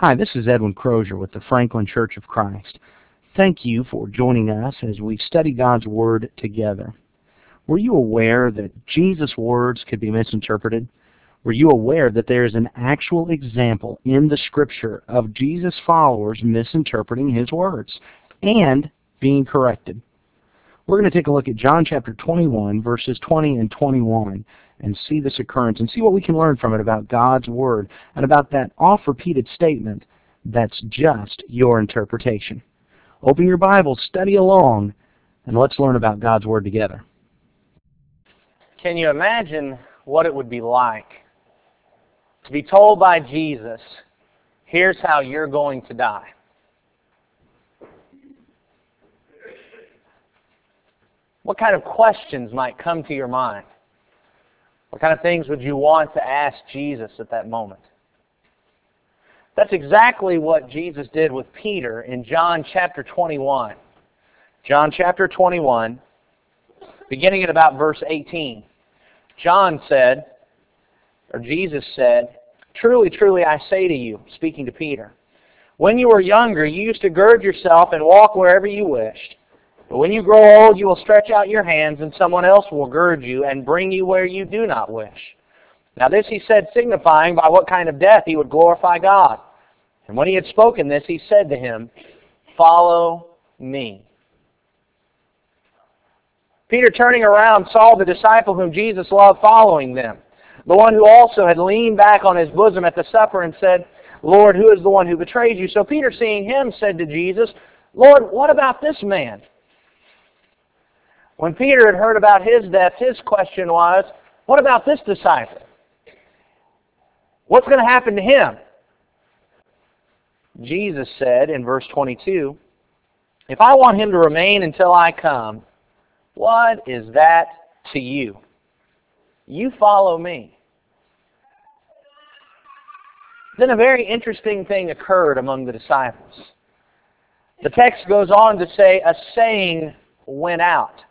Hi, this is Edwin Crozier with the Franklin Church of Christ. Thank you for joining us as we study God's Word together. Were you aware that Jesus' words could be misinterpreted? Were you aware that there is an actual example in the Scripture of Jesus' followers misinterpreting His words and being corrected? We're going to take a look at John chapter 21, verses 20 and 21, and see this occurrence and see what we can learn from it about God's Word and about that oft-repeated statement, that's just your interpretation. Open your Bible, study along, and let's learn about God's Word together. Can you imagine what it would be like to be told by Jesus, here's how you're going to die? What kind of questions might come to your mind? What kind of things would you want to ask Jesus at that moment? That's exactly what Jesus did with Peter in John chapter 21. John chapter 21, beginning at about verse 18. John said, or Jesus said, "Truly, truly, I say to you," speaking to Peter, "when you were younger, you used to gird yourself and walk wherever you wished. But when you grow old, you will stretch out your hands, and someone else will gird you and bring you where you do not wish." Now this he said, signifying by what kind of death he would glorify God. And when he had spoken this, he said to him, "Follow me." Peter, turning around, saw the disciple whom Jesus loved following them, the one who also had leaned back on his bosom at the supper and said, "Lord, who is the one who betrayed you?" So Peter, seeing him, said to Jesus, "Lord, what about this man?" When Peter had heard about his death, his question was, what about this disciple? What's going to happen to him? Jesus said in verse 22, "If I want him to remain until I come, what is that to you? You follow me." Then a very interesting thing occurred among the disciples. The text goes on to say, a saying went out.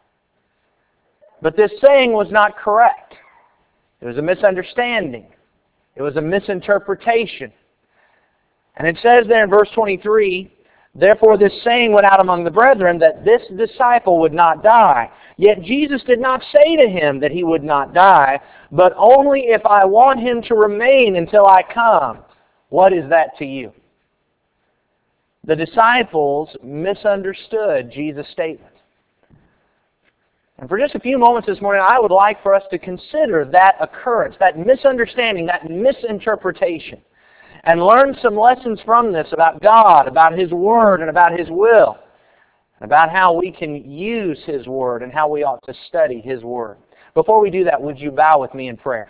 But this saying was not correct. It was a misunderstanding. It was a misinterpretation. And it says there in verse 23, "Therefore this saying went out among the brethren that this disciple would not die. Yet Jesus did not say to him that he would not die, but only if I want him to remain until I come. What is that to you?" The disciples misunderstood Jesus' statement. And for just a few moments this morning, I would like for us to consider that occurrence, that misunderstanding, that misinterpretation, and learn some lessons from this about God, about His Word, and about His will, and about how we can use His Word and how we ought to study His Word. Before we do that, would you bow with me in prayer?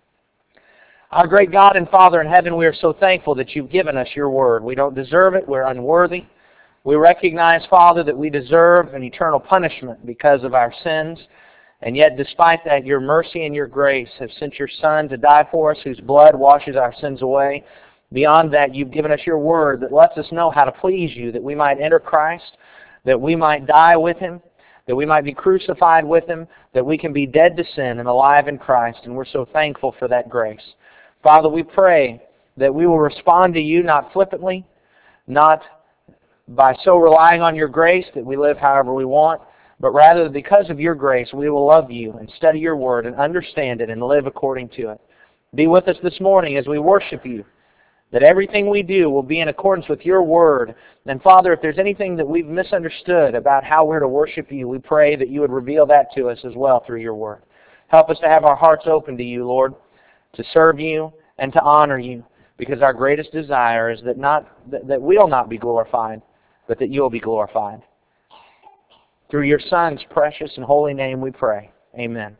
Our great God and Father in heaven, we are so thankful that you've given us your Word. We don't deserve it. We're unworthy. We recognize, Father, that we deserve an eternal punishment because of our sins. And yet, despite that, your mercy and your grace have sent your Son to die for us, whose blood washes our sins away. Beyond that, you've given us your Word that lets us know how to please you, that we might enter Christ, that we might die with Him, that we might be crucified with Him, that we can be dead to sin and alive in Christ. And we're so thankful for that grace. Father, we pray that we will respond to you not flippantly, not by so relying on your grace that we live however we want, but rather because of your grace we will love you and study your word and understand it and live according to it. Be with us this morning as we worship you, that everything we do will be in accordance with your word. And Father, if there's anything that we've misunderstood about how we're to worship you, we pray that you would reveal that to us as well through your word. Help us to have our hearts open to you, Lord, to serve you and to honor you, because our greatest desire is that we'll not be glorified, but that you'll be glorified. Through your Son's precious and holy name we pray. Amen.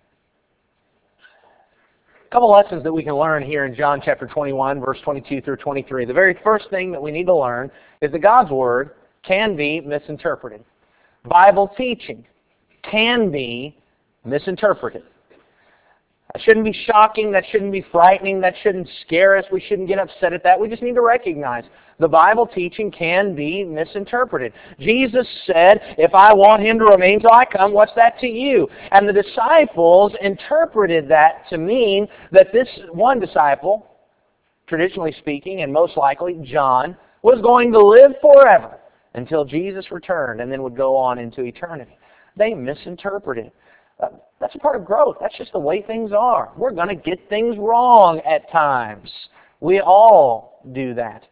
A couple lessons that we can learn here in John chapter 21, verse 22 through 23. The very first thing that we need to learn is that God's Word can be misinterpreted. Bible teaching can be misinterpreted. That shouldn't be shocking. That shouldn't be frightening. That shouldn't scare us. We shouldn't get upset at that. We just need to recognize the Bible teaching can be misinterpreted. Jesus said, "If I want him to remain till I come, what's that to you?" And the disciples interpreted that to mean that this one disciple traditionally speaking, and most likely John, was going to live forever until Jesus returned and then would go on into eternity. They misinterpreted. That's a part of growth. That's just the way things are. We're going to get things wrong at times. We all do that.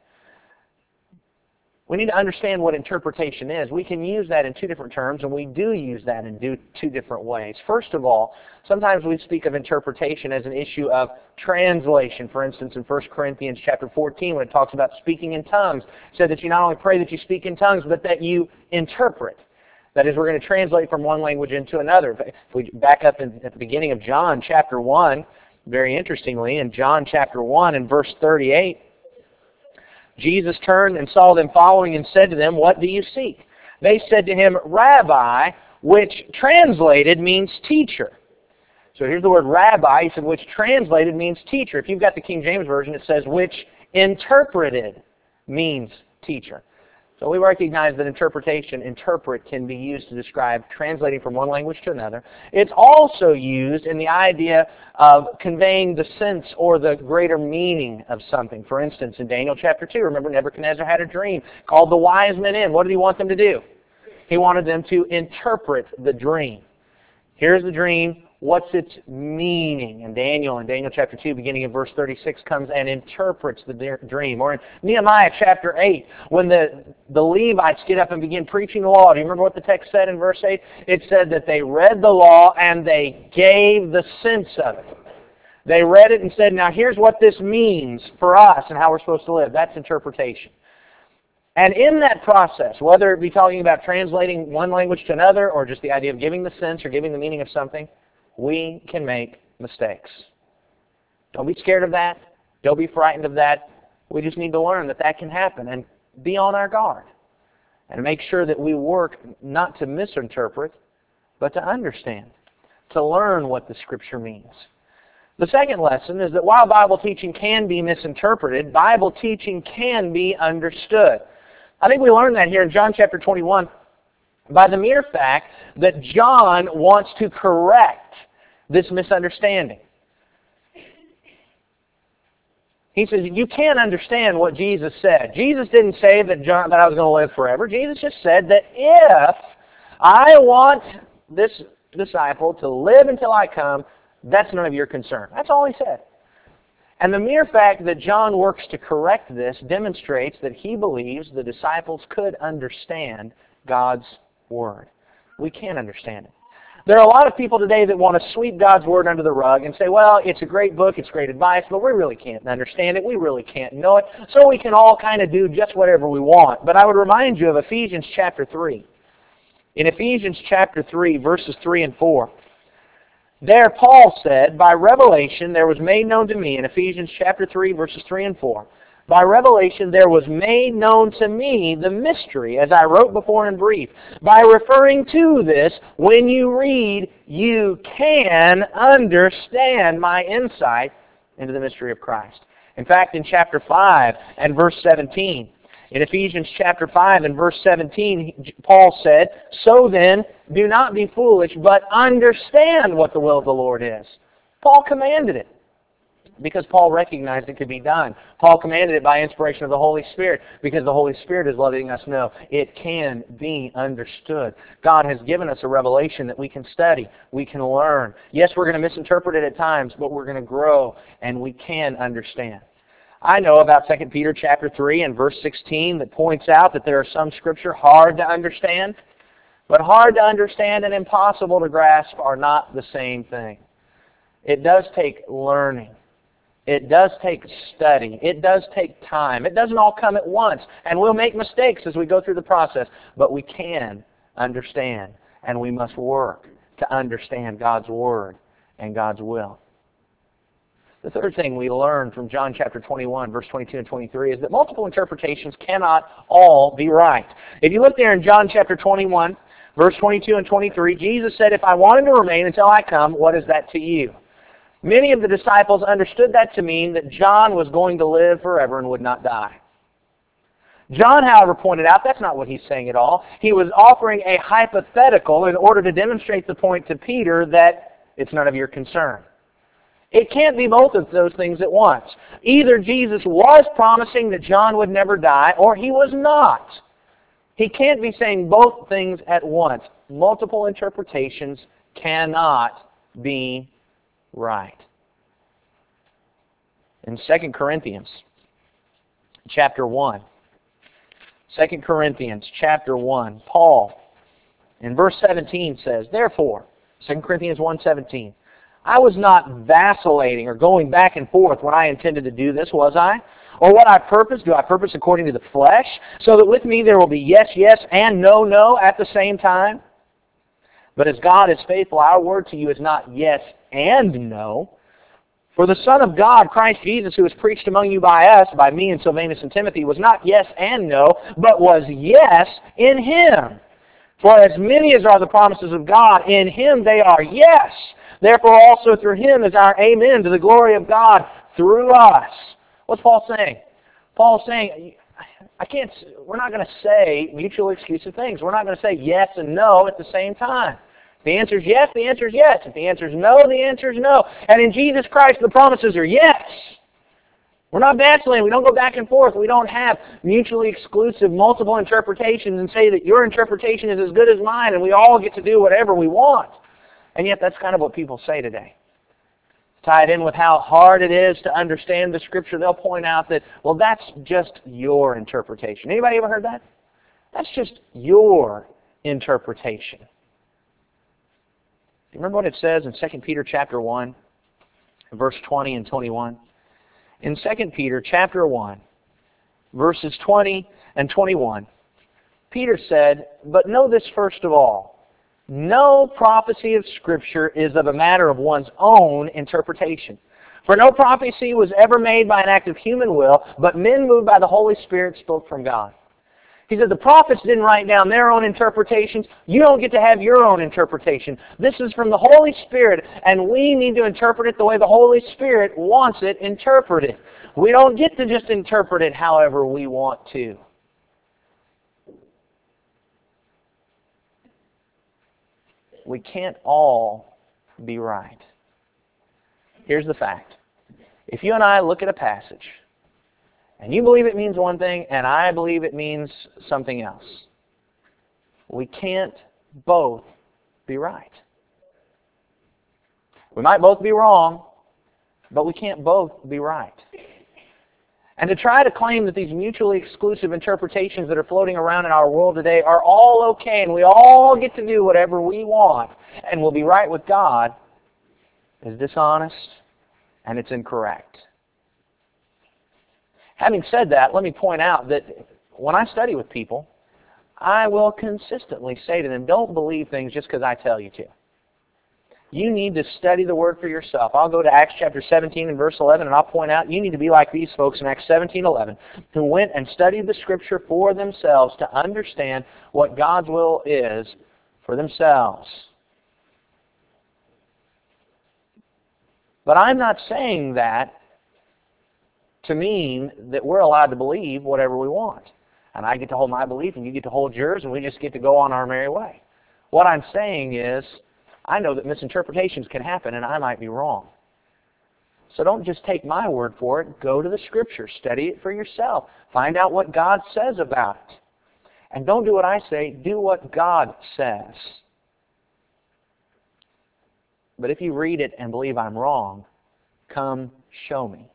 We need to understand what interpretation is. We can use that in two different terms, and we do use that in two different ways. First of all, sometimes we speak of interpretation as an issue of translation. For instance, in 1 Corinthians chapter 14, when it talks about speaking in tongues, it said that you not only pray that you speak in tongues, but that you interpret. That is, we're going to translate from one language into another. If we back up at the beginning of John chapter 1, very interestingly, in John chapter 1 and verse 38, Jesus turned and saw them following and said to them, "What do you seek?" They said to him, "Rabbi," which translated means teacher. So here's the word rabbi. He said, which translated means teacher. If you've got the King James Version, it says, which interpreted means teacher. So we recognize that interpret, can be used to describe translating from one language to another. It's also used in the idea of conveying the sense or the greater meaning of something. For instance, in Daniel chapter 2, remember Nebuchadnezzar had a dream, called the wise men in. What did he want them to do? He wanted them to interpret the dream. Here's the dream. What's its meaning? And Daniel, in Daniel chapter 2, beginning in verse 36, comes and interprets the dream. Or in Nehemiah chapter 8, when the Levites get up and begin preaching the law. Do you remember what the text said in verse 8? It said that they read the law and they gave the sense of it. They read it and said, now here's what this means for us and how we're supposed to live. That's interpretation. And in that process, whether it be talking about translating one language to another or just the idea of giving the sense or giving the meaning of something, we can make mistakes. Don't be scared of that. Don't be frightened of that. We just need to learn that that can happen and be on our guard. And make sure that we work not to misinterpret, but to understand, to learn what the Scripture means. The second lesson is that while Bible teaching can be misinterpreted, Bible teaching can be understood. I think we learned that here in John chapter 21 by the mere fact that John wants to correct this misunderstanding. He says, you can't understand what Jesus said. Jesus didn't say that I was going to live forever. Jesus just said that if I want this disciple to live until I come, that's none of your concern. That's all he said. And the mere fact that John works to correct this demonstrates that he believes the disciples could understand God's Word. We can't understand it. There are a lot of people today that want to sweep God's Word under the rug and say, well, it's a great book, it's great advice, but we really can't understand it, we really can't know it, so we can all kind of do just whatever we want. But I would remind you of Ephesians chapter 3. In Ephesians chapter 3, verses 3 and 4, there Paul said, by revelation there was made known to me, in Ephesians chapter 3, verses 3 and 4, by revelation there was made known to me the mystery, as I wrote before in brief. By referring to this, when you read, you can understand my insight into the mystery of Christ. In fact, in chapter 5 and verse 17, in Ephesians chapter 5 and verse 17, Paul said, so then, do not be foolish, but understand what the will of the Lord is. Paul commanded it, because Paul recognized it could be done. Paul commanded it by inspiration of the Holy Spirit, because the Holy Spirit is letting us know it can be understood. God has given us a revelation that we can study, we can learn. Yes, we're going to misinterpret it at times, but we're going to grow, and we can understand. I know about 2 Peter chapter 3 and verse 16 that points out that there are some Scripture hard to understand, but hard to understand and impossible to grasp are not the same thing. It does take learning. It does take study. It does take time. It doesn't all come at once. And we'll make mistakes as we go through the process. But we can understand. And we must work to understand God's Word and God's will. The third thing we learn from John chapter 21, verse 22 and 23 is that multiple interpretations cannot all be right. If you look there in John chapter 21, verse 22 and 23, Jesus said, if I want him to remain until I come, what is that to you? Many of the disciples understood that to mean that John was going to live forever and would not die. John, however, pointed out that's not what he's saying at all. He was offering a hypothetical in order to demonstrate the point to Peter that it's none of your concern. It can't be both of those things at once. Either Jesus was promising that John would never die, or he was not. He can't be saying both things at once. Multiple interpretations cannot be right. In 2 Corinthians chapter 1, 2 Corinthians chapter 1, Paul in verse 17 says, therefore, 2 Corinthians 1:17, I was not vacillating or going back and forth when I intended to do this, was I? Or what I purpose, do I purpose according to the flesh, so that with me there will be yes, yes, and no, no at the same time? But as God is faithful, our word to you is not yes and no. For the Son of God, Christ Jesus, who was preached among you by us, by me and Silvanus and Timothy, was not yes and no, but was yes in Him. For as many as are the promises of God, in Him they are yes. Therefore also through Him is our amen to the glory of God through us. What's Paul saying? Paul's saying, we're not going to say mutually exclusive things. We're not going to say yes and no at the same time. If the answer is yes, the answer is yes. If the answer is no, the answer is no. And in Jesus Christ, the promises are yes. We're not vacillating. We don't go back and forth. We don't have mutually exclusive multiple interpretations and say that your interpretation is as good as mine and we all get to do whatever we want. And yet that's kind of what people say today. Tie it in with how hard it is to understand the Scripture. They'll point out that, well, that's just your interpretation. Anybody ever heard that? That's just your interpretation. Do you remember what it says in 2 Peter chapter 1, verse 20 and 21? In 2 Peter chapter 1, verses 20 and 21, Peter said, but know this first of all, no prophecy of Scripture is of a matter of one's own interpretation. For no prophecy was ever made by an act of human will, but men moved by the Holy Spirit spoke from God. He said the prophets didn't write down their own interpretations. You don't get to have your own interpretation. This is from the Holy Spirit, and we need to interpret it the way the Holy Spirit wants it interpreted. We don't get to just interpret it however we want to. We can't all be right. Here's the fact. If you and I look at a passage, and you believe it means one thing, and I believe it means something else, we can't both be right. We might both be wrong, but we can't both be right. And to try to claim that these mutually exclusive interpretations that are floating around in our world today are all okay and we all get to do whatever we want and we'll be right with God is dishonest and it's incorrect. Having said that, let me point out that when I study with people, I will consistently say to them, don't believe things just because I tell you to. You need to study the Word for yourself. I'll go to Acts chapter 17 and verse 11, and I'll point out you need to be like these folks in Acts 17:11, who went and studied the Scripture for themselves to understand what God's will is for themselves. But I'm not saying that to mean that we're allowed to believe whatever we want. And I get to hold my belief, and you get to hold yours, and we just get to go on our merry way. What I'm saying is, I know that misinterpretations can happen and I might be wrong. So don't just take my word for it. Go to the Scripture. Study it for yourself. Find out what God says about it. And don't do what I say. Do what God says. But if you read it and believe I'm wrong, come show me.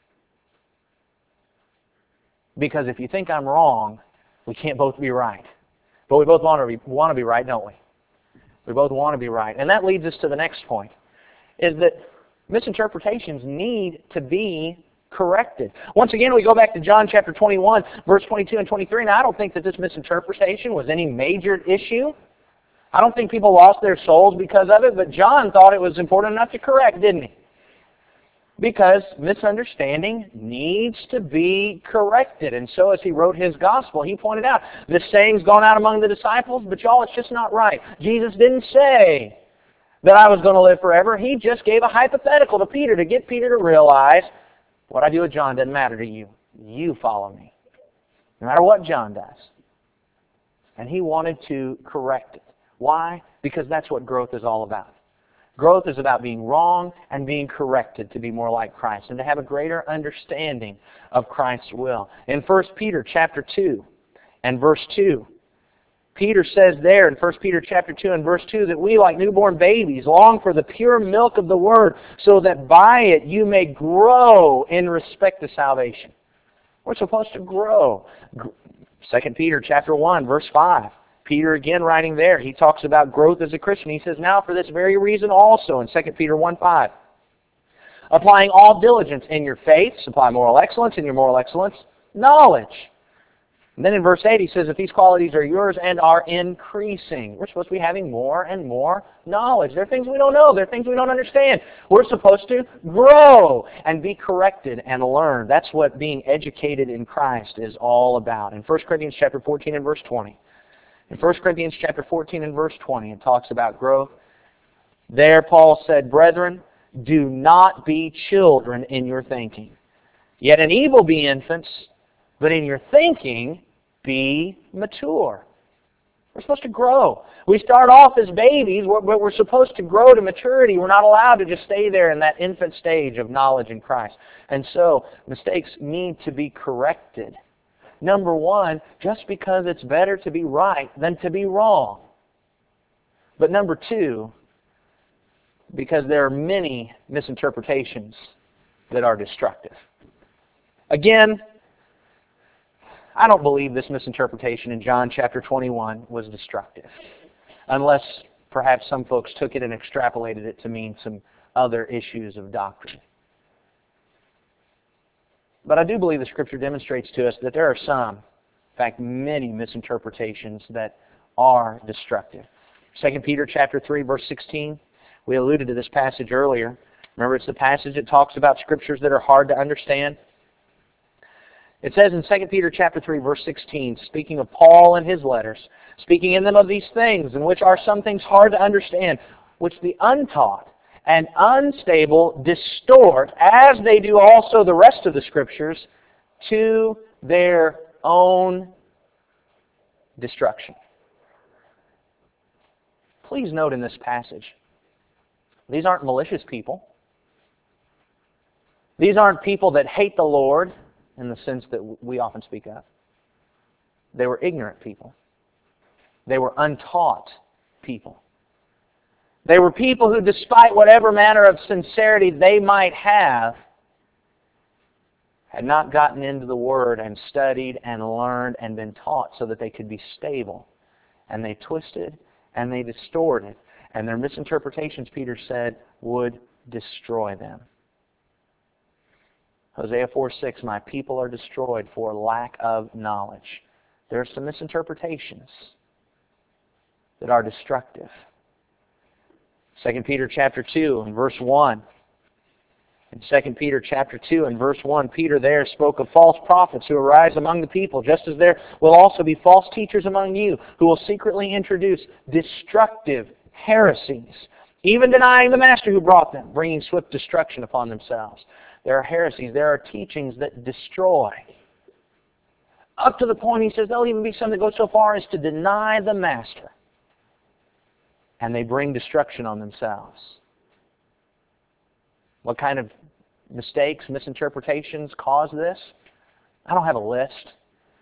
Because if you think I'm wrong, we can't both be right. But we both want to be right, don't we? We both want to be right. And that leads us to the next point, is that misinterpretations need to be corrected. Once again, we go back to John chapter 21, verse 22 and 23. Now, I don't think that this misinterpretation was any major issue. I don't think people lost their souls because of it, but John thought it was important enough to correct, didn't he? Because misunderstanding needs to be corrected. And so as he wrote his gospel, he pointed out, this saying's gone out among the disciples, but y'all, it's just not right. Jesus didn't say that I was going to live forever. He just gave a hypothetical to Peter to get Peter to realize what I do with John doesn't matter to you. You follow me. No matter what John does. And he wanted to correct it. Why? Because that's what growth is all about. Growth is about being wrong and being corrected to be more like Christ and to have a greater understanding of Christ's will. In 1 Peter chapter 2 and verse 2, Peter says there in 1 Peter chapter 2 and verse 2 that we, like newborn babies, long for the pure milk of the Word, so that by it you may grow in respect to salvation. We're supposed to grow. 2 Peter chapter 1, verse 5. Peter again writing there, he talks about growth as a Christian. He says, now for this very reason also in 2 Peter 1:5, applying all diligence in your faith, supply moral excellence, in your moral excellence, knowledge. And then in verse 8 he says, if these qualities are yours and are increasing, we're supposed to be having more and more knowledge. There are things we don't know. There are things we don't understand. We're supposed to grow and be corrected and learn. That's what being educated in Christ is all about. In 1 Corinthians chapter 14 and verse 20, in 1 Corinthians chapter 14 and verse 20, it talks about growth. There Paul said, brethren, do not be children in your thinking. Yet in evil be infants, but in your thinking be mature. We're supposed to grow. We start off as babies, but we're supposed to grow to maturity. We're not allowed to just stay there in that infant stage of knowledge in Christ. And so mistakes need to be corrected. Number one, just because it's better to be right than to be wrong. But number two, because there are many misinterpretations that are destructive. Again, I don't believe this misinterpretation in John chapter 21 was destructive, unless perhaps some folks took it and extrapolated it to mean some other issues of doctrine. But I do believe the Scripture demonstrates to us that there are some, in fact many misinterpretations that are destructive. 2 Peter chapter 3 verse 16, we alluded to this passage earlier. Remember, it's the passage that talks about Scriptures that are hard to understand. It says in 2 Peter chapter 3, verse 16, speaking of Paul and his letters, speaking in them of these things, in which are some things hard to understand, which the untaught and unstable distort, as they do also the rest of the Scriptures, to their own destruction. Please note in this passage, these aren't malicious people. These aren't people that hate the Lord in the sense that we often speak of. They were ignorant people. They were untaught people. They were people who, despite whatever manner of sincerity they might have, had not gotten into the Word and studied and learned and been taught so that they could be stable. And they twisted and they distorted. And their misinterpretations, Peter said, would destroy them. Hosea 4:6, my people are destroyed for lack of knowledge. There are some misinterpretations that are destructive. 2 Peter chapter 2 and verse 1. In 2 Peter chapter 2 and verse 1, Peter there spoke of false prophets who arise among the people, just as there will also be false teachers among you who will secretly introduce destructive heresies, even denying the master who brought them, bringing swift destruction upon themselves. There are heresies, there are teachings that destroy. Up to the point, he says, there'll even be some that go so far as to deny the master. And they bring destruction on themselves. What kind of mistakes, misinterpretations cause this? I don't have a list.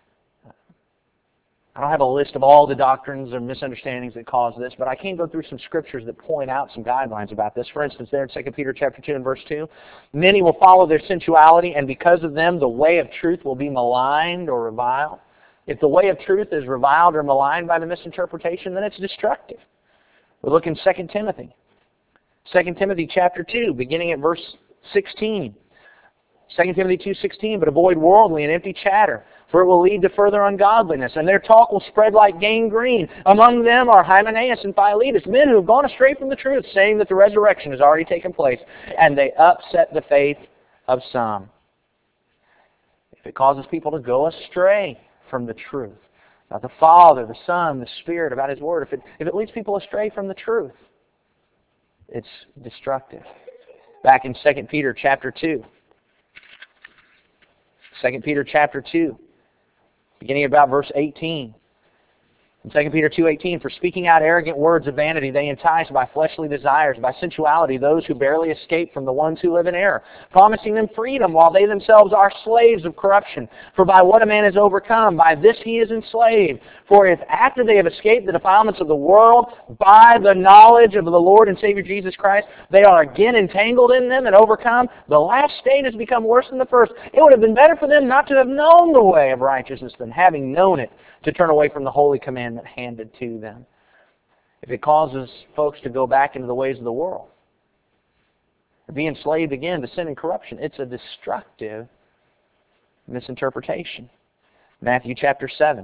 I don't have a list of all the doctrines or misunderstandings that cause this, but I can go through some scriptures that point out some guidelines about this. For instance, there in 2 Peter chapter 2 and verse 2, many will follow their sensuality, and because of them the way of truth will be maligned or reviled. If the way of truth is reviled or maligned by the misinterpretation, then it's destructive. We look in 2 Timothy. 2 Timothy chapter 2, beginning at verse 16. 2 Timothy 2:16, but avoid worldly and empty chatter, for it will lead to further ungodliness, and their talk will spread like gangrene. Among them are Hymenaeus and Philetus, men who have gone astray from the truth, saying that the resurrection has already taken place, and they upset the faith of some. If it causes people to go astray from the truth, about the Father, the Son, the Spirit, about His Word, if it leads people astray from the truth, it's destructive. Back in 2 Peter chapter 2. 2 Peter chapter 2, beginning about verse 18. In 2 Peter 2:18, for speaking out arrogant words of vanity, they entice by fleshly desires, by sensuality, those who barely escape from the ones who live in error, promising them freedom while they themselves are slaves of corruption. For by what a man is overcome, by this he is enslaved. For if after they have escaped the defilements of the world, by the knowledge of the Lord and Savior Jesus Christ, they are again entangled in them and overcome, the last state has become worse than the first. It would have been better for them not to have known the way of righteousness than having known it, to turn away from the holy commandment handed to them. If it causes folks to go back into the ways of the world, to be enslaved again to sin and corruption, it's a destructive misinterpretation. Matthew chapter 7.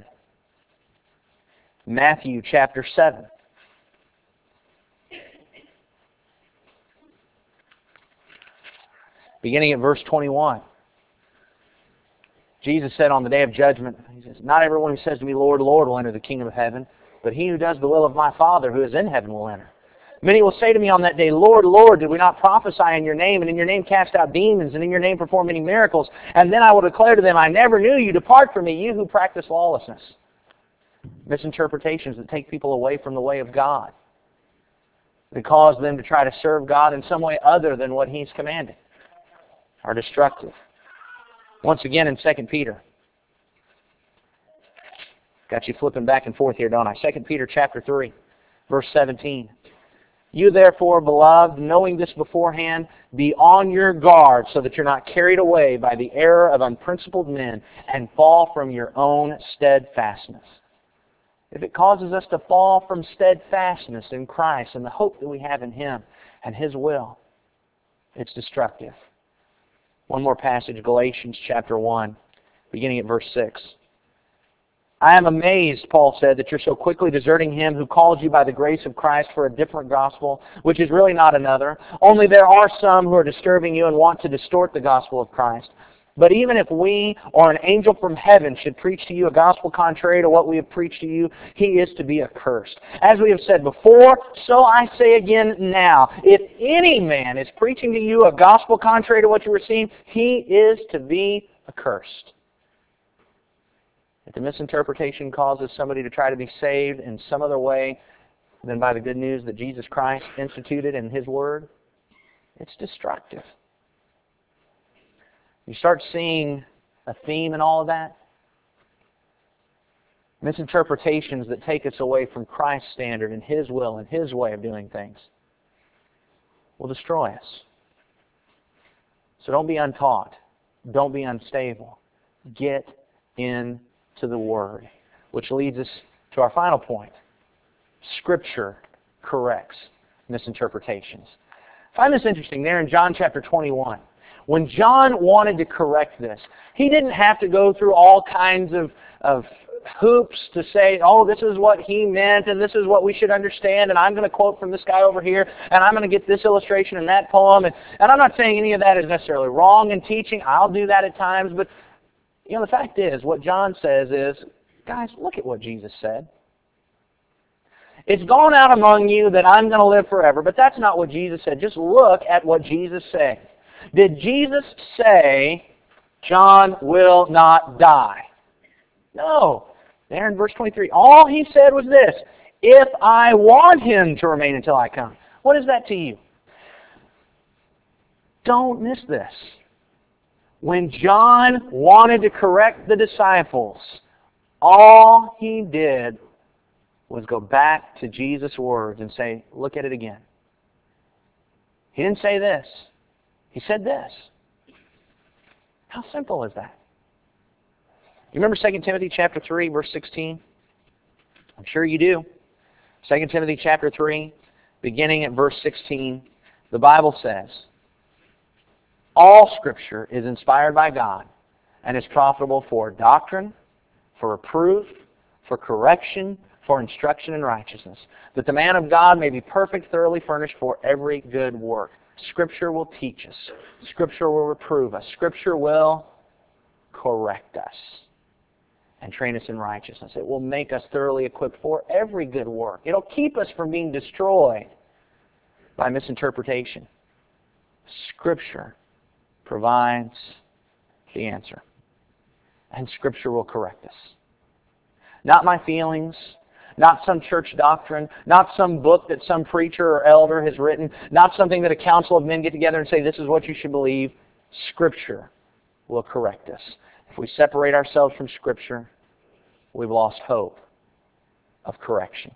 Matthew chapter 7. Beginning at verse 21. Jesus said on the day of judgment, He says, not everyone who says to me, Lord, Lord, will enter the kingdom of heaven, but he who does the will of my Father who is in heaven will enter. Many will say to me on that day, Lord, Lord, did we not prophesy in your name, and in your name cast out demons, and in your name perform many miracles? And then I will declare to them, I never knew you. Depart from me, you who practice lawlessness. Misinterpretations that take people away from the way of God. That cause them to try to serve God in some way other than what He's commanded are destructive. Once again in 2 Peter. Got you flipping back and forth here, don't I? 2 Peter chapter 3, verse 17. You therefore, beloved, knowing this beforehand, be on your guard so that you're not carried away by the error of unprincipled men and fall from your own steadfastness. If it causes us to fall from steadfastness in Christ and the hope that we have in Him and His will, it's destructive. One more passage, Galatians chapter 1, beginning at verse 6. I am amazed, Paul said, that you're so quickly deserting Him who called you by the grace of Christ for a different gospel, which is really not another. Only there are some who are disturbing you and want to distort the gospel of Christ. But even if we or an angel from heaven should preach to you a gospel contrary to what we have preached to you, he is to be accursed. As we have said before, so I say again now, if any man is preaching to you a gospel contrary to what you received, he is to be accursed. If the misinterpretation causes somebody to try to be saved in some other way than by the good news that Jesus Christ instituted in His Word, it's destructive. You start seeing a theme in all of that. Misinterpretations that take us away from Christ's standard and His will and His way of doing things will destroy us. So don't be untaught. Don't be unstable. Get into the Word. Which leads us to our final point. Scripture corrects misinterpretations. I find this interesting there in John chapter 21. When John wanted to correct this, he didn't have to go through all kinds of hoops to say, oh, this is what he meant, and this is what we should understand, and I'm going to quote from this guy over here, and I'm going to get this illustration in that poem. And I'm not saying any of that is necessarily wrong in teaching. I'll do that at times. But the fact is, what John says is, guys, look at what Jesus said. It's gone out among you that I'm going to live forever, but that's not what Jesus said. Just look at what Jesus said. Did Jesus say, John will not die? No. There in verse 23, all He said was this, if I want him to remain until I come. What is that to you? Don't miss this. When John wanted to correct the disciples, all he did was go back to Jesus' words and say, look at it again. He didn't say this. He said this. How simple is that? You remember 2 Timothy chapter 3, verse 16? I'm sure you do. 2 Timothy chapter 3, beginning at verse 16, the Bible says, all Scripture is inspired by God and is profitable for doctrine, for reproof, for correction, for instruction in righteousness, that the man of God may be perfect, thoroughly furnished for every good work. Scripture will teach us. Scripture will reprove us. Scripture will correct us and train us in righteousness. It will make us thoroughly equipped for every good work. It'll keep us from being destroyed by misinterpretation. Scripture provides the answer. And Scripture will correct us. Not my feelings, not some church doctrine, not some book that some preacher or elder has written, not something that a council of men get together and say, this is what you should believe. Scripture will correct us. If we separate ourselves from Scripture, we've lost hope of correction.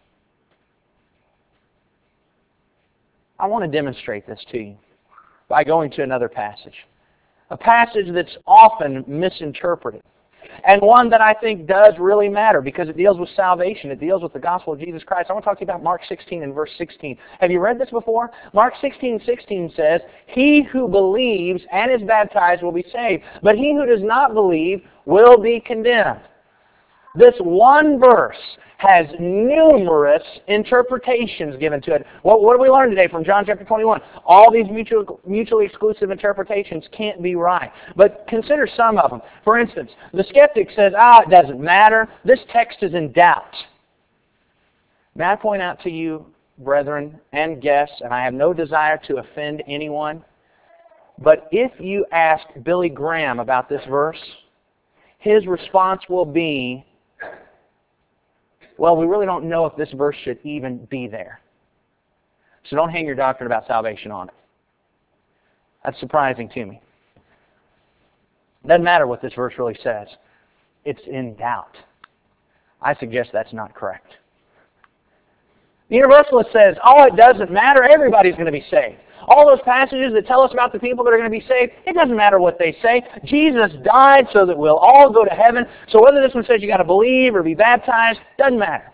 I want to demonstrate this to you by going to another passage. A passage that's often misinterpreted. And one that I think does really matter because it deals with salvation. It deals with the gospel of Jesus Christ. I want to talk to you about Mark 16 and verse 16. Have you read this before? Mark 16:16 says, "He who believes and is baptized will be saved, but he who does not believe will be condemned." This one verse has numerous interpretations given to it. What do we learn today from John chapter 21? All these mutually exclusive interpretations can't be right. But consider some of them. For instance, the skeptic says, it doesn't matter. This text is in doubt. May I point out to you, brethren and guests, and I have no desire to offend anyone, but if you ask Billy Graham about this verse, his response will be, well, we really don't know if this verse should even be there. So don't hang your doctrine about salvation on it. That's surprising to me. It doesn't matter what this verse really says. It's in doubt. I suggest that's not correct. The Universalist says, it doesn't matter. Everybody's going to be saved. All those passages that tell us about the people that are going to be saved, it doesn't matter what they say. Jesus died so that we'll all go to heaven. So whether this one says you got to believe or be baptized, doesn't matter.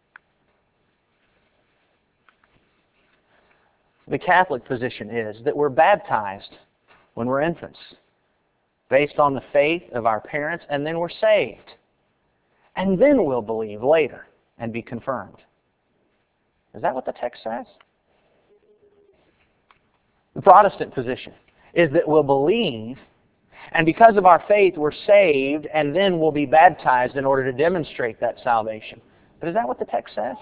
The Catholic position is that we're baptized when we're infants, based on the faith of our parents, and then we're saved. And then we'll believe later and be confirmed. Is that what the text says? The Protestant position is that we'll believe, and because of our faith, we're saved, and then we'll be baptized in order to demonstrate that salvation. But is that what the text says?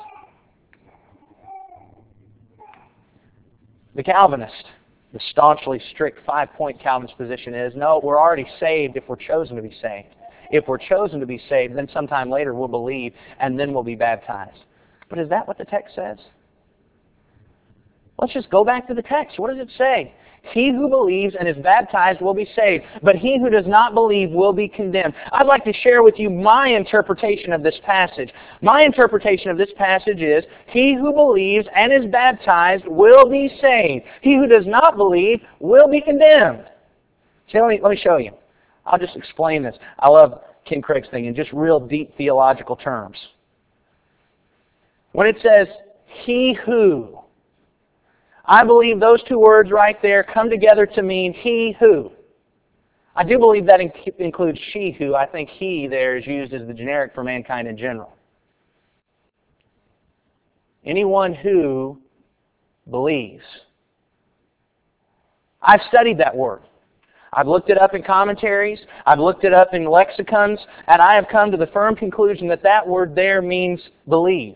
The Calvinist, the staunchly strict 5-point Calvinist position is, no, we're already saved if we're chosen to be saved. If we're chosen to be saved, then sometime later we'll believe, and then we'll be baptized. But is that what the text says? Let's just go back to the text. What does it say? He who believes and is baptized will be saved, but he who does not believe will be condemned. I'd like to share with you my interpretation of this passage. My interpretation of this passage is, he who believes and is baptized will be saved. He who does not believe will be condemned. See, let me show you. I'll just explain this. I love Ken Craig's thing in just real deep theological terms. When it says, he who, I believe those two words right there come together to mean he who. I do believe that includes she who. I think he there is used as the generic for mankind in general. Anyone who believes. I've studied that word. I've looked it up in commentaries. I've looked it up in lexicons. And I have come to the firm conclusion that that word there means believes.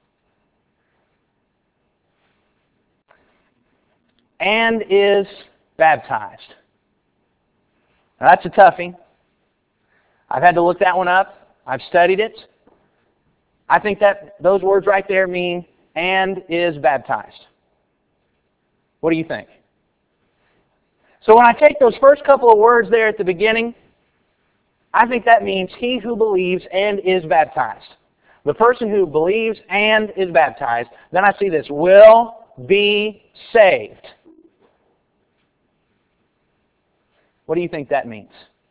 And is baptized. Now that's a toughie. I've had to look that one up. I've studied it. I think that those words right there mean and is baptized. What do you think? So when I take those first couple of words there at the beginning, I think that means he who believes and is baptized. The person who believes and is baptized, then I see this, will be saved. What do you think that means?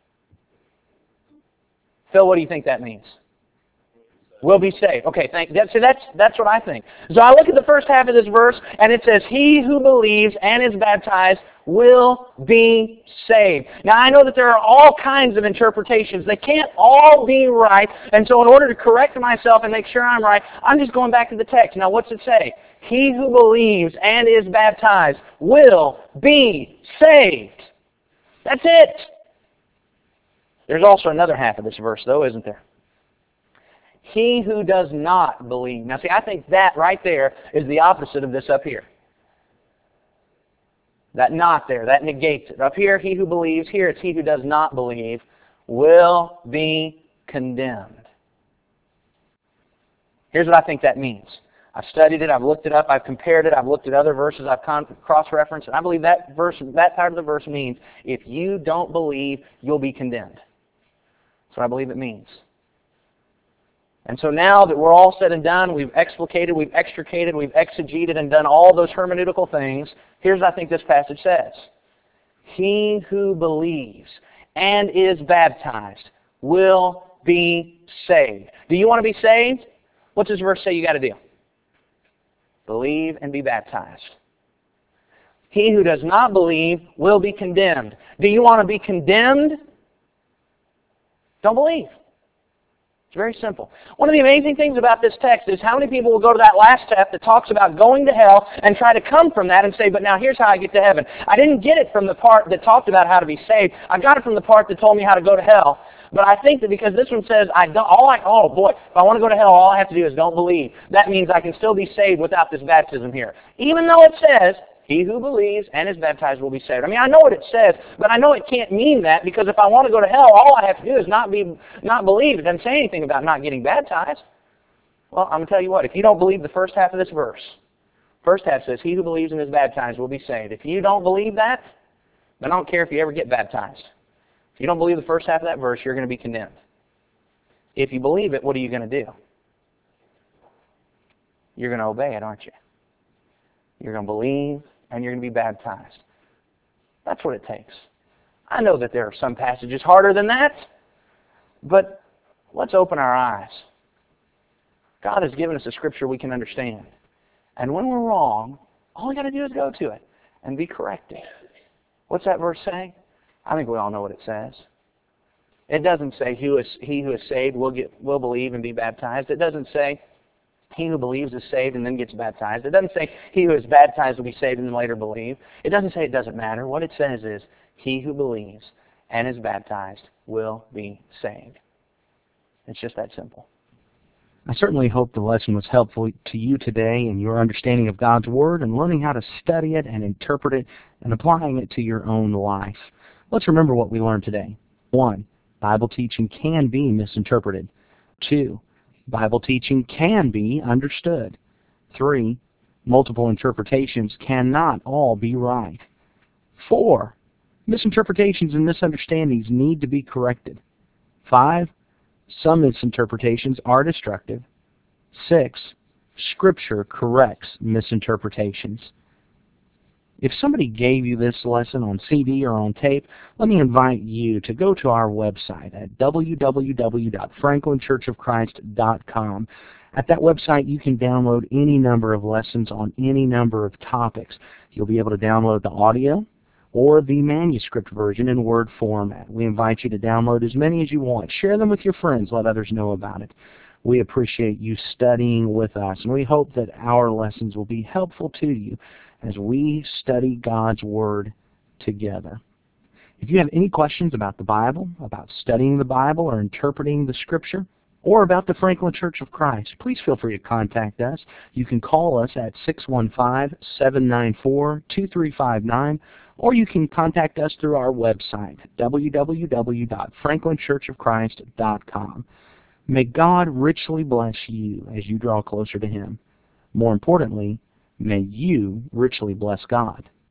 Phil, what do you think that means? Will be saved. Okay, that's what I think. So I look at the first half of this verse, and it says, he who believes and is baptized will be saved. Now I know that there are all kinds of interpretations. They can't all be right, and so in order to correct myself and make sure I'm right, I'm just going back to the text. Now what's it say? He who believes and is baptized will be saved. That's it. There's also another half of this verse, though, isn't there? He who does not believe. Now, see, I think that right there is the opposite of this up here. That not there, that negates it. Up here, he who believes. Here, it's he who does not believe will be condemned. Here's what I think that means. I've studied it, I've looked it up, I've compared it, I've looked at other verses, I've cross-referenced, and I believe that part of the verse means if you don't believe, you'll be condemned. That's what I believe it means. And so now that we're all said and done, we've explicated, we've extricated, we've exegeted and done all those hermeneutical things, here's what I think this passage says. He who believes and is baptized will be saved. Do you want to be saved? What's this verse say you got to do? Believe and be baptized. He who does not believe will be condemned. Do you want to be condemned? Don't believe. It's very simple. One of the amazing things about this text is how many people will go to that last step that talks about going to hell and try to come from that and say, but now here's how I get to heaven. I didn't get it from the part that talked about how to be saved. I got it from the part that told me how to go to hell. But I think that because this one says, if I want to go to hell, all I have to do is don't believe. That means I can still be saved without this baptism here. Even though it says, he who believes and is baptized will be saved. I mean, I know what it says, but I know it can't mean that because if I want to go to hell, all I have to do is not believe. It doesn't say anything about not getting baptized. Well, I'm going to tell you what. If you don't believe the first half of this verse, first half says, he who believes and is baptized will be saved. If you don't believe that, then I don't care if you ever get baptized. If you don't believe the first half of that verse, you're going to be condemned. If you believe it, what are you going to do? You're going to obey it, aren't you? You're going to believe and you're going to be baptized. That's what it takes. I know that there are some passages harder than that, but let's open our eyes. God has given us a scripture we can understand. And when we're wrong, all we got to do is go to it and be corrected. What's that verse say? I think we all know what it says. It doesn't say he who is saved will believe and be baptized. It doesn't say he who believes is saved and then gets baptized. It doesn't say he who is baptized will be saved and then later believe. It doesn't say it doesn't matter. What it says is he who believes and is baptized will be saved. It's just that simple. I certainly hope the lesson was helpful to you today in your understanding of God's Word and learning how to study it and interpret it and applying it to your own life. Let's remember what we learned today. 1. Bible teaching can be misinterpreted. 2. Bible teaching can be understood. 3. Multiple interpretations cannot all be right. 4. Misinterpretations and misunderstandings need to be corrected. 5. Some misinterpretations are destructive. 6. Scripture corrects misinterpretations. If somebody gave you this lesson on CD or on tape, let me invite you to go to our website at www.franklinchurchofchrist.com. At that website, you can download any number of lessons on any number of topics. You'll be able to download the audio or the manuscript version in Word format. We invite you to download as many as you want. Share them with your friends. Let others know about it. We appreciate you studying with us, and we hope that our lessons will be helpful to you as we study God's Word together. If you have any questions about the Bible, about studying the Bible or interpreting the Scripture, or about the Franklin Church of Christ, please feel free to contact us. You can call us at 615-794-2359, or you can contact us through our website, www.franklinchurchofchrist.com. May God richly bless you as you draw closer to Him. More importantly, may you richly bless God